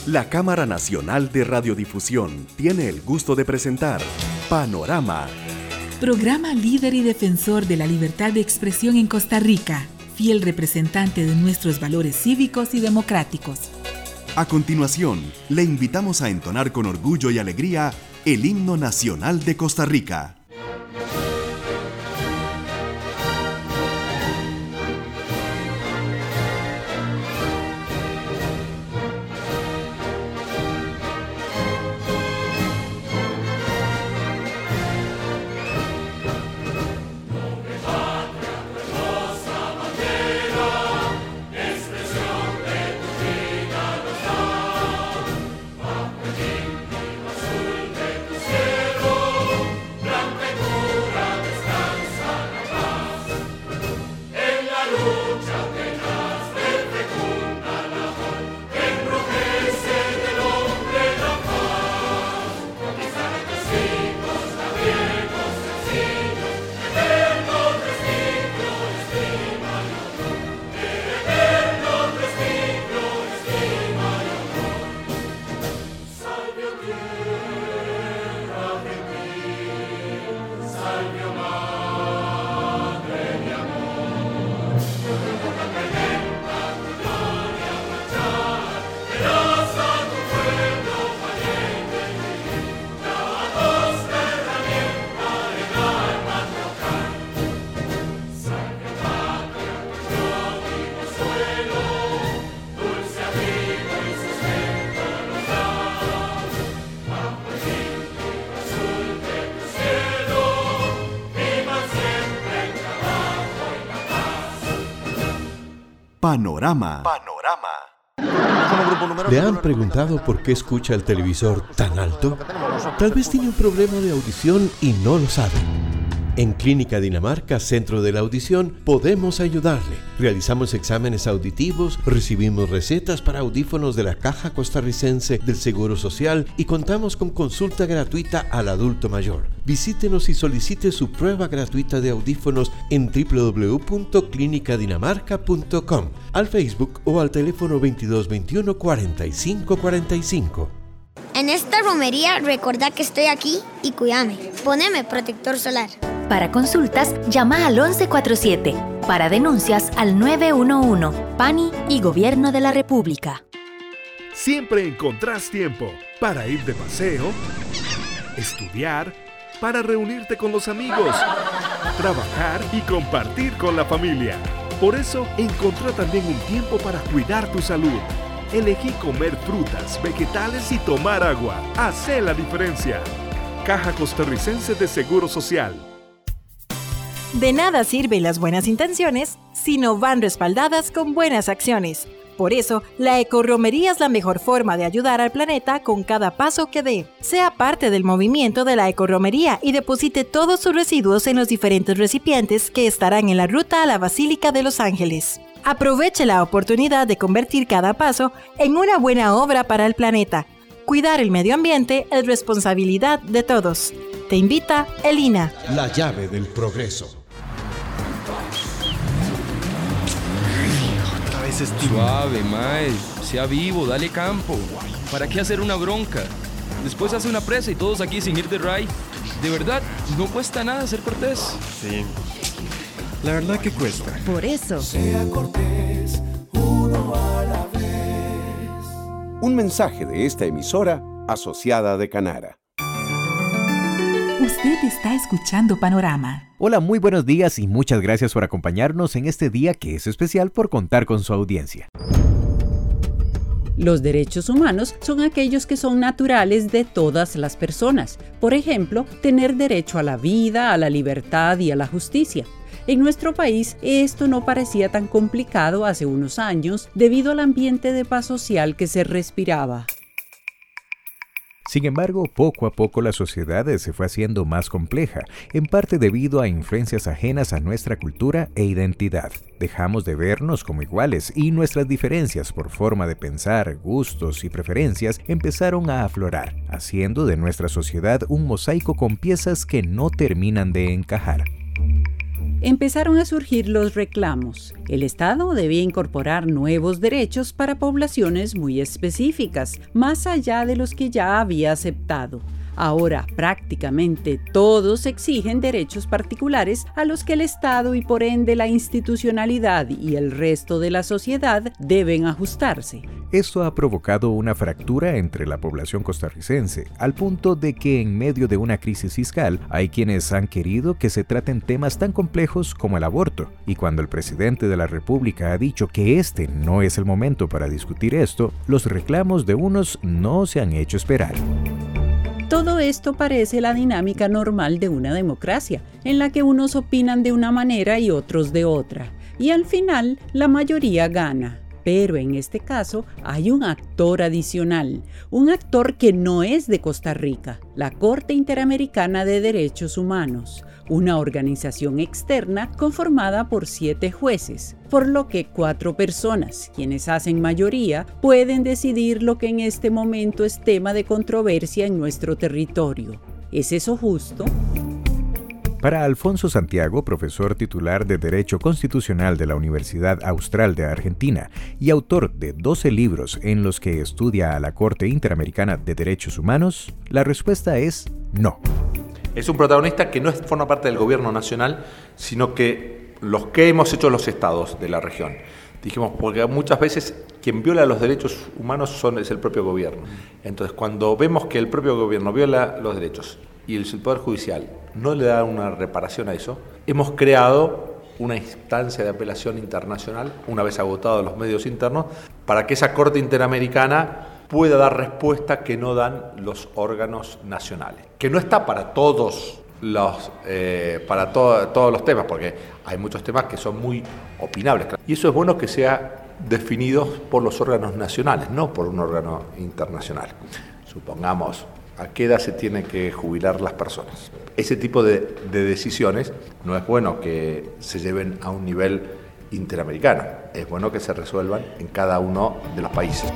La Cámara Nacional de Radiodifusión tiene el gusto de presentar Panorama. Programa líder y defensor de la libertad de expresión en Costa Rica, fiel representante de nuestros valores cívicos y democráticos. A continuación, le invitamos a entonar con orgullo y alegría el himno nacional de Costa Rica. Panorama. ¿Le han preguntado por qué escucha el televisor tan alto? Tal vez tiene un problema de audición y no lo sabe. En Clínica Dinamarca, Centro de la Audición, podemos ayudarle. Realizamos exámenes auditivos, recibimos recetas para audífonos de la Caja Costarricense del Seguro Social y contamos con consulta gratuita al adulto mayor. Visítenos y solicite su prueba gratuita de audífonos en www.clinicadinamarca.com, al Facebook o al teléfono 2221 45 45. En esta romería, recordá que estoy aquí y cuídame. Poneme protector solar. Para consultas, llama al 1147. Para denuncias, al 911. PANI y Gobierno de la República. Siempre encontrás tiempo para ir de paseo, estudiar, para reunirte con los amigos, trabajar y compartir con la familia. Por eso, encontrá también un tiempo para cuidar tu salud. Elegí comer frutas, vegetales y tomar agua. Hacé la diferencia. Caja Costarricense de Seguro Social. De nada sirven las buenas intenciones si no van respaldadas con buenas acciones. Por eso, la ecorromería es la mejor forma de ayudar al planeta con cada paso que dé. Sea parte del movimiento de la ecorromería y deposite todos sus residuos en los diferentes recipientes que estarán en la ruta a la Basílica de Los Ángeles. Aproveche la oportunidad de convertir cada paso en una buena obra para el planeta. Cuidar el medio ambiente es responsabilidad de todos. Te invita Elina. La llave del progreso. Otra vez Suave, mae. Sea vivo, dale campo. ¿Para qué hacer una bronca? Después hace una presa y todos aquí sin ir de ride. De verdad, no cuesta nada ser cortés. Sí. La verdad que cuesta. Por eso. Sea cortés, uno a la vez. Un mensaje de esta emisora asociada de Canara. Usted está escuchando Panorama. Hola, muy buenos días y muchas gracias por acompañarnos en este día que es especial por contar con su audiencia. Los derechos humanos son aquellos que son naturales de todas las personas. Por ejemplo, tener derecho a la vida, a la libertad y a la justicia. En nuestro país, esto no parecía tan complicado hace unos años debido al ambiente de paz social que se respiraba. Sin embargo, poco a poco la sociedad se fue haciendo más compleja, en parte debido a influencias ajenas a nuestra cultura e identidad. Dejamos de vernos como iguales y nuestras diferencias por forma de pensar, gustos y preferencias empezaron a aflorar, haciendo de nuestra sociedad un mosaico con piezas que no terminan de encajar. empezaron a surgir los reclamos. El Estado debía incorporar nuevos derechos para poblaciones muy específicas, más allá de los que ya había aceptado. Ahora, prácticamente todos exigen derechos particulares a los que el Estado y por ende la institucionalidad y el resto de la sociedad deben ajustarse. Esto ha provocado una fractura entre la población costarricense, al punto de que en medio de una crisis fiscal hay quienes han querido que se traten temas tan complejos como el aborto, y cuando el presidente de la República ha dicho que este no es el momento para discutir esto, los reclamos de unos no se han hecho esperar. Todo esto parece la dinámica normal de una democracia, en la que unos opinan de una manera y otros de otra, y al final la mayoría gana. Pero en este caso hay un actor adicional, un actor que no es de Costa Rica, la Corte Interamericana de Derechos Humanos, una organización externa conformada por 7 jueces, por lo que 4 personas, quienes hacen mayoría, pueden decidir lo que en este momento es tema de controversia en nuestro territorio. ¿Es eso justo? Para Alfonso Santiago, profesor titular de Derecho Constitucional de la Universidad Austral de Argentina y autor de 12 libros en los que estudia a la Corte Interamericana de Derechos Humanos, la respuesta es no. Es un protagonista que no forma parte del gobierno nacional, sino que los que hemos hecho los estados de la región. Dijimos, porque muchas veces quien viola los derechos humanos es el propio gobierno. Entonces, cuando vemos que el propio gobierno viola los derechos y el Poder Judicial no le da una reparación a eso, hemos creado una instancia de apelación internacional, una vez agotados los medios internos, para que esa Corte Interamericana pueda dar respuesta que no dan los órganos nacionales. Que no está para todos los temas, porque hay muchos temas que son muy opinables. Y eso es bueno que sea definido por los órganos nacionales, no por un órgano internacional. Supongamos, ¿a qué edad se tienen que jubilar las personas? Ese tipo de decisiones no es bueno que se lleven a un nivel interamericano. Es bueno que se resuelvan en cada uno de los países.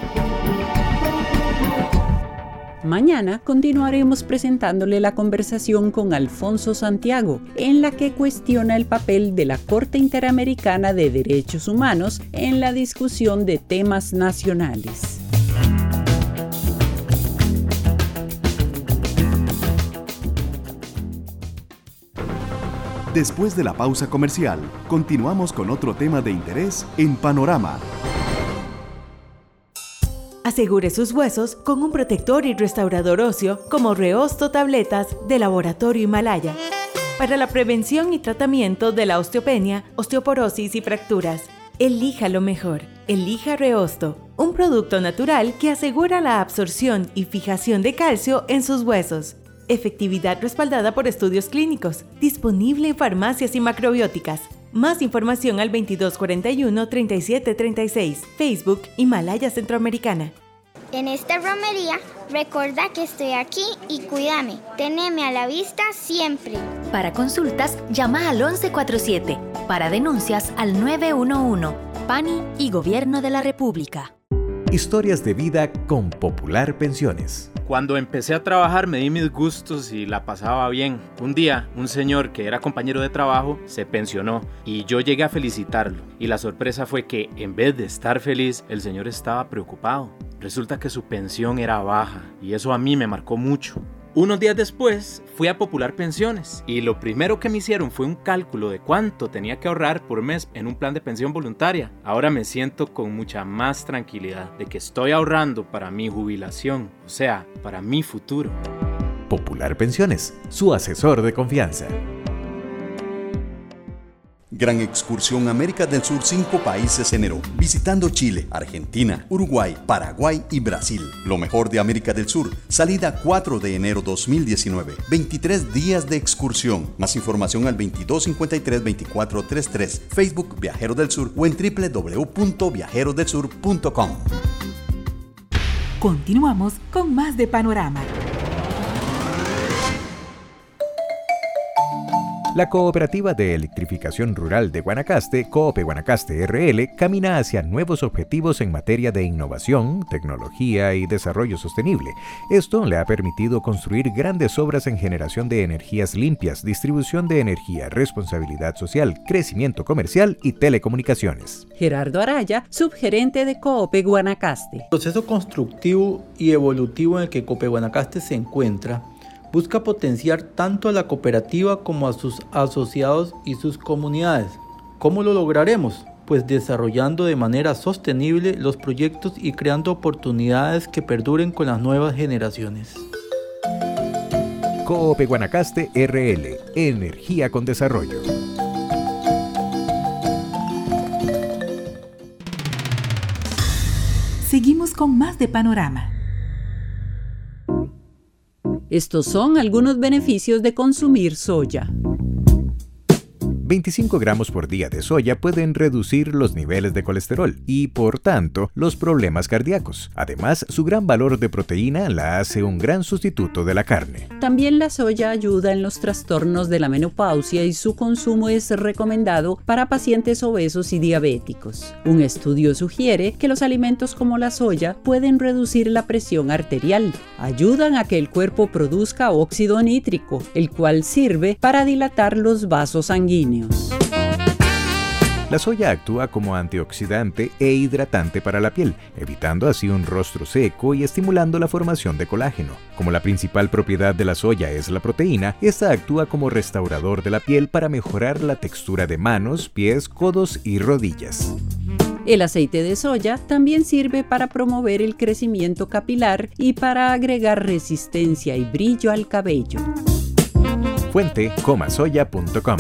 Mañana continuaremos presentándole la conversación con Alfonso Santiago, en la que cuestiona el papel de la Corte Interamericana de Derechos Humanos en la discusión de temas nacionales. Después de la pausa comercial, continuamos con otro tema de interés en Panorama. Asegure sus huesos con un protector y restaurador óseo como Reosto Tabletas de Laboratorio Himalaya. Para la prevención y tratamiento de la osteopenia, osteoporosis y fracturas, elija lo mejor. Elija Reosto, un producto natural que asegura la absorción y fijación de calcio en sus huesos. Efectividad respaldada por estudios clínicos. Disponible en farmacias y macrobióticas. Más información al 2241-3736. Facebook Himalaya Centroamericana. En esta romería, recuerda que estoy aquí y cuídame. Teneme a la vista siempre. Para consultas, llama al 1147. Para denuncias, al 911. PANI y Gobierno de la República. Historias de vida con Popular Pensiones. Cuando empecé a trabajar me di mis gustos y la pasaba bien. Un día, un señor que era compañero de trabajo se pensionó y yo llegué a felicitarlo. Y la sorpresa fue que, en vez de estar feliz, el señor estaba preocupado. Resulta que su pensión era baja y eso a mí me marcó mucho. Unos días después fui a Popular Pensiones y lo primero que me hicieron fue un cálculo de cuánto tenía que ahorrar por mes en un plan de pensión voluntaria. Ahora me siento con mucha más tranquilidad de que estoy ahorrando para mi jubilación, o sea, para mi futuro. Popular Pensiones, su asesor de confianza. Gran excursión América del Sur 5 países enero, visitando Chile, Argentina, Uruguay, Paraguay y Brasil. Lo mejor de América del Sur, salida 4 de enero 2019, 23 días de excursión. Más información al 2253-2433, Facebook Viajero del Sur o en www.viajerodelsur.com. Continuamos con más de Panorama. La Cooperativa de Electrificación Rural de Guanacaste, Coope Guanacaste RL, camina hacia nuevos objetivos en materia de innovación, tecnología y desarrollo sostenible. Esto le ha permitido construir grandes obras en generación de energías limpias, distribución de energía, responsabilidad social, crecimiento comercial y telecomunicaciones. Gerardo Araya, subgerente de Coope Guanacaste. El proceso constructivo y evolutivo en el que Coope Guanacaste se encuentra busca potenciar tanto a la cooperativa como a sus asociados y sus comunidades. ¿Cómo lo lograremos? Pues desarrollando de manera sostenible los proyectos y creando oportunidades que perduren con las nuevas generaciones. Coope Guanacaste RL, energía con desarrollo. Seguimos con más de Panorama. Estos son algunos beneficios de consumir soya. 25 gramos por día de soya pueden reducir los niveles de colesterol y, por tanto, los problemas cardíacos. Además, su gran valor de proteína la hace un gran sustituto de la carne. También la soya ayuda en los trastornos de la menopausia y su consumo es recomendado para pacientes obesos y diabéticos. Un estudio sugiere que los alimentos como la soya pueden reducir la presión arterial, ayudan a que el cuerpo produzca óxido nítrico, el cual sirve para dilatar los vasos sanguíneos. La soya actúa como antioxidante e hidratante para la piel, evitando así un rostro seco y estimulando la formación de colágeno. Como la principal propiedad de la soya es la proteína, esta actúa como restaurador de la piel para mejorar la textura de manos, pies, codos y rodillas. El aceite de soya también sirve para promover el crecimiento capilar y para agregar resistencia y brillo al cabello. Fuente: comasoya.com.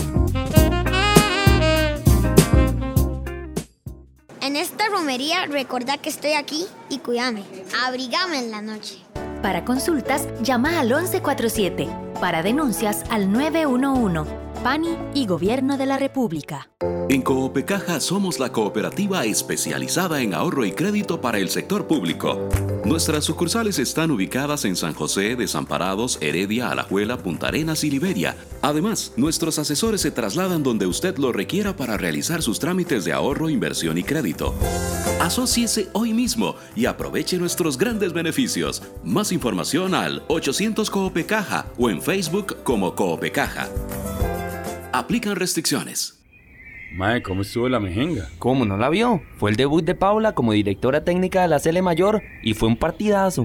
En esta romería, recordá que estoy aquí y cuídame. Abrigame en la noche. Para consultas, llama al 1147. Para denuncias, al 911. PANI y Gobierno de la República. En Coopecaja somos la cooperativa especializada en ahorro y crédito para el sector público. Nuestras sucursales están ubicadas en San José, Desamparados, Heredia, Alajuela, Punta Arenas y Liberia. Además, nuestros asesores se trasladan donde usted lo requiera para realizar sus trámites de ahorro, inversión y crédito. Asóciese hoy mismo y aproveche nuestros grandes beneficios. Más información al 800 Coopecaja o en Facebook como Coopecaja. Aplican restricciones. Mae, ¿cómo estuvo la mejenga? ¿Cómo no la vio? Fue el debut de Paula como directora técnica de la Sele Mayor y fue un partidazo.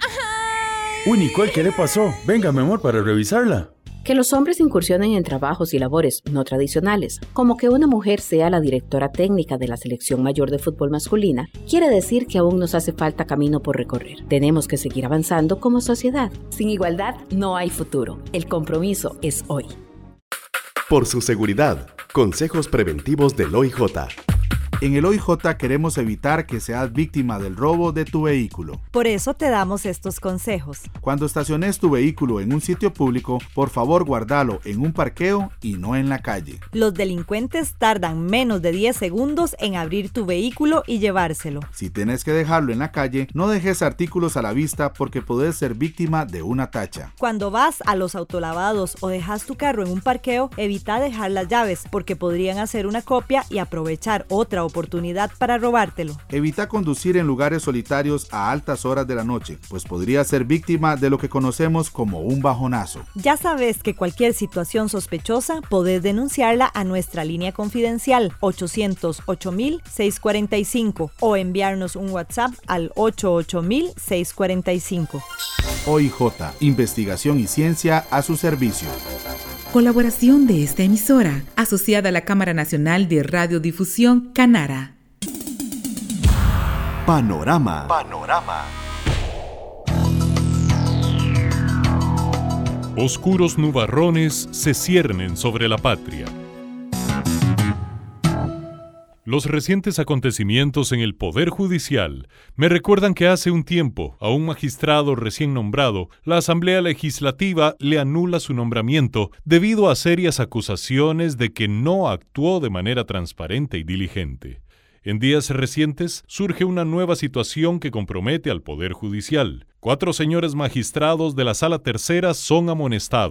Uy, Nicole, ¿qué le pasó? Venga, mi amor, para revisarla. Que los hombres incursionen en trabajos y labores no tradicionales, como que una mujer sea la directora técnica de la selección mayor de fútbol masculina, quiere decir que aún nos hace falta camino por recorrer. Tenemos que seguir avanzando como sociedad. Sin igualdad no hay futuro. El compromiso es hoy. Por su seguridad, consejos preventivos del OIJ. En el OIJ queremos evitar que seas víctima del robo de tu vehículo. Por eso te damos estos consejos. Cuando estaciones tu vehículo en un sitio público, por favor guárdalo en un parqueo y no en la calle. Los delincuentes tardan menos de 10 segundos en abrir tu vehículo y llevárselo. Si tienes que dejarlo en la calle, no dejes artículos a la vista porque puedes ser víctima de una tacha. Cuando vas a los autolavados o dejas tu carro en un parqueo, evita dejar las llaves porque podrían hacer una copia y aprovechar otra oportunidad para robártelo. Evita conducir en lugares solitarios a altas horas de la noche, pues podría ser víctima de lo que conocemos como un bajonazo. Ya sabes que cualquier situación sospechosa podés denunciarla a nuestra línea confidencial 808-645 o enviarnos un WhatsApp al 88000-645. OIJ, investigación y ciencia a su servicio. Colaboración de esta emisora, asociada a la Cámara Nacional de Radiodifusión, Canara. Panorama. Oscuros nubarrones se ciernen sobre la patria. Los recientes acontecimientos en el Poder Judicial me recuerdan que hace un tiempo a un magistrado recién nombrado, la Asamblea Legislativa le anula su nombramiento debido a serias acusaciones de que no actuó de manera transparente y diligente. En días recientes surge una nueva situación que compromete al Poder Judicial. 4 señores magistrados de la Sala Tercera son amonestados.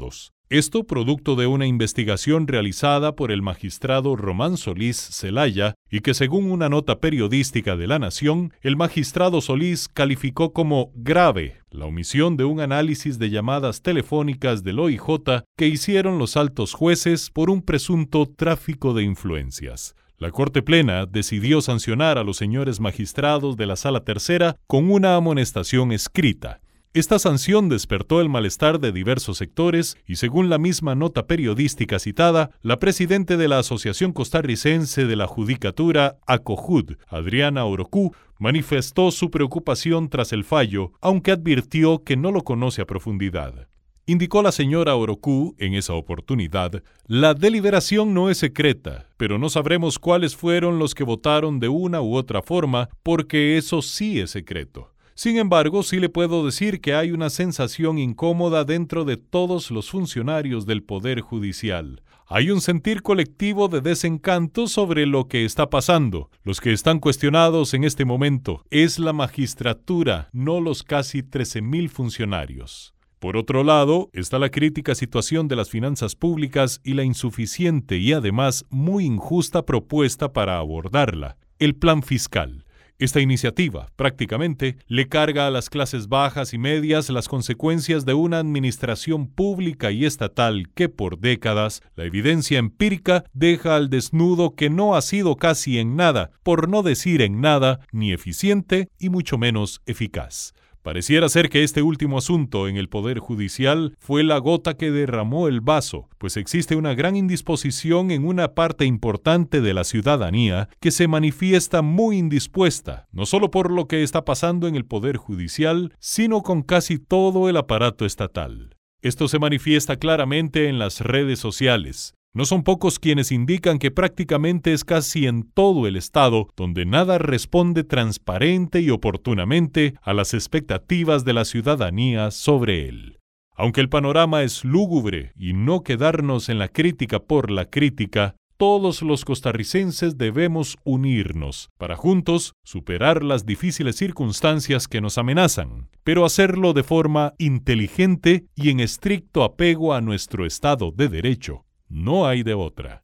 Esto producto de una investigación realizada por el magistrado Román Solís Zelaya y que según una nota periodística de La Nación, el magistrado Solís calificó como grave la omisión de un análisis de llamadas telefónicas del OIJ que hicieron los altos jueces por un presunto tráfico de influencias. La Corte Plena decidió sancionar a los señores magistrados de la Sala Tercera con una amonestación escrita. Esta sanción despertó el malestar de diversos sectores y, según la misma nota periodística citada, la presidenta de la Asociación Costarricense de la Judicatura, ACOJUD, Adriana Orocú, manifestó su preocupación tras el fallo, aunque advirtió que no lo conoce a profundidad. Indicó la señora Orocú en esa oportunidad, la deliberación no es secreta, pero no sabremos cuáles fueron los que votaron de una u otra forma, porque eso sí es secreto. Sin embargo, sí le puedo decir que hay una sensación incómoda dentro de todos los funcionarios del Poder Judicial. Hay un sentir colectivo de desencanto sobre lo que está pasando. Los que están cuestionados en este momento es la magistratura, no los casi 13,000 funcionarios. Por otro lado, está la crítica situación de las finanzas públicas y la insuficiente y además muy injusta propuesta para abordarla, el plan fiscal. Esta iniciativa, prácticamente, le carga a las clases bajas y medias las consecuencias de una administración pública y estatal que por décadas, la evidencia empírica deja al desnudo que no ha sido casi en nada, por no decir en nada, ni eficiente y mucho menos eficaz. Pareciera ser que este último asunto en el Poder Judicial fue la gota que derramó el vaso, pues existe una gran indisposición en una parte importante de la ciudadanía que se manifiesta muy indispuesta, no solo por lo que está pasando en el Poder Judicial, sino con casi todo el aparato estatal. Esto se manifiesta claramente en las redes sociales. No son pocos quienes indican que prácticamente es casi en todo el Estado donde nada responde transparente y oportunamente a las expectativas de la ciudadanía sobre él. Aunque el panorama es lúgubre y no quedarnos en la crítica por la crítica, todos los costarricenses debemos unirnos para juntos superar las difíciles circunstancias que nos amenazan, pero hacerlo de forma inteligente y en estricto apego a nuestro Estado de Derecho. No hay de otra.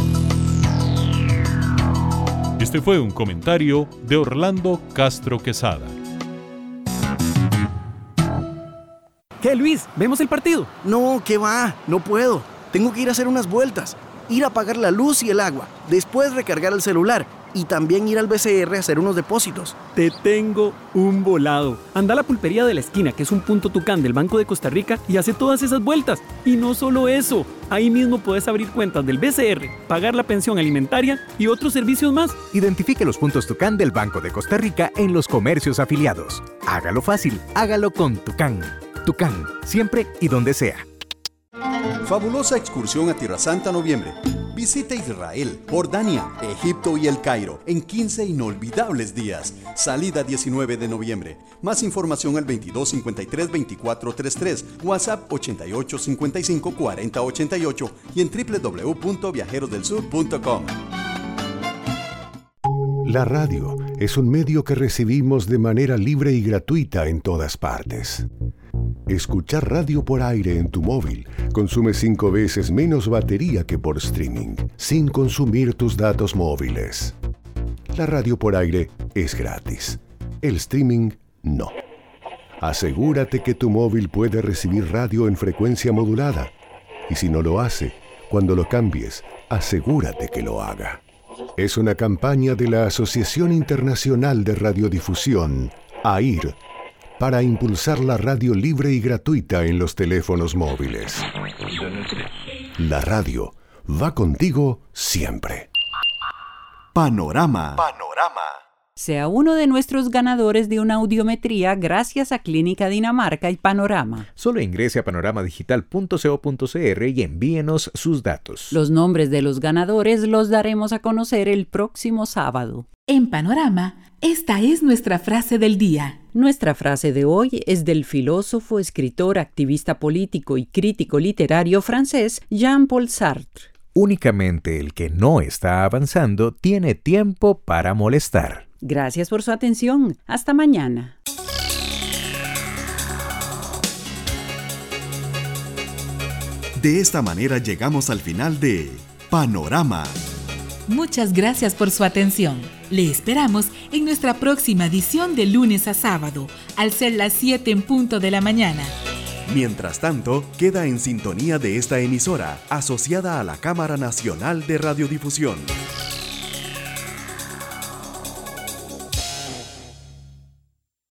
Este fue un comentario de Orlando Castro Quesada. ¿Qué, Luis? ¿Vemos el partido? No, ¿qué va? No puedo. Tengo que ir a hacer unas vueltas. Ir a pagar la luz y el agua. Después recargar el celular. Y también ir al BCR a hacer unos depósitos. Te tengo un volado. Anda a la pulpería de la esquina, que es un punto Tucán del Banco de Costa Rica, y hace todas esas vueltas. Y no solo eso, ahí mismo puedes abrir cuentas del BCR, pagar la pensión alimentaria y otros servicios más. Identifique los puntos Tucán del Banco de Costa Rica en los comercios afiliados. Hágalo fácil, hágalo con Tucán. Tucán, siempre y donde sea. Fabulosa excursión a Tierra Santa noviembre. Visita Israel, Jordania, Egipto y El Cairo en 15 inolvidables días. Salida 19 de noviembre. Más información al 2253-2433, WhatsApp 8855-4088 y en www.viajerosdelsur.com. La radio es un medio que recibimos de manera libre y gratuita en todas partes. Escuchar radio por aire en tu móvil consume 5 veces menos batería que por streaming, sin consumir tus datos móviles. La radio por aire es gratis. El streaming, no. Asegúrate que tu móvil puede recibir radio en frecuencia modulada. Y si no lo hace, cuando lo cambies, asegúrate que lo haga. Es una campaña de la Asociación Internacional de Radiodifusión, AIR, para impulsar la radio libre y gratuita en los teléfonos móviles. La radio va contigo siempre. Panorama. Sea uno de nuestros ganadores de una audiometría gracias a Clínica Dinamarca y Panorama. Solo ingrese a panoramadigital.co.cr y envíenos sus datos. Los nombres de los ganadores los daremos a conocer el próximo sábado. En Panorama, esta es nuestra frase del día. Nuestra frase de hoy es del filósofo, escritor, activista político y crítico literario francés Jean-Paul Sartre. Únicamente el que no está avanzando tiene tiempo para molestar. Gracias por su atención. Hasta mañana. De esta manera llegamos al final de Panorama. Muchas gracias por su atención. Le esperamos en nuestra próxima edición de lunes a sábado, al ser las 7 en punto de la mañana. Mientras tanto, queda en sintonía de esta emisora, asociada a la Cámara Nacional de Radiodifusión.